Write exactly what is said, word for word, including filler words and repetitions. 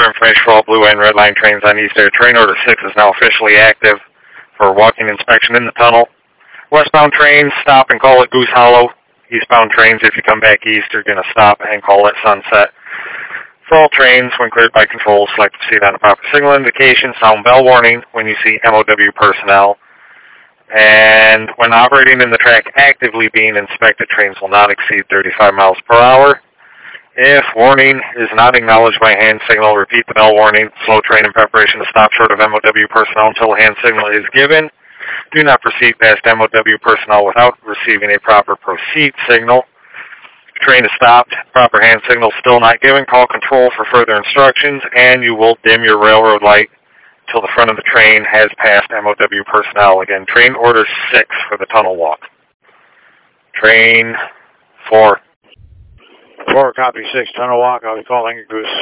extra information for all blue and red line trains on East Air. Train Order six is now officially active for walking inspection in the tunnel. Westbound trains, stop and call at Goose Hollow. Eastbound trains, if you come back east, you're going to stop and call at Sunset. For all trains, when cleared by control, select the seat on the proper signal indication. Sound bell warning when you see M O W personnel. And when operating in the track actively being inspected, trains will not exceed thirty-five miles per hour. If warning is not acknowledged by hand signal, repeat the bell warning. Slow train in preparation to stop short of M O W personnel until a hand signal is given. Do not proceed past M O W personnel without receiving a proper proceed signal. Train is stopped, proper hand signal still not given. Call control for further instructions, and you will dim your railroad light till the front of the train has passed M O W personnel. Again, train order six for the tunnel walk. Train four. Four, copy six, tunnel walk. I'll be calling Goose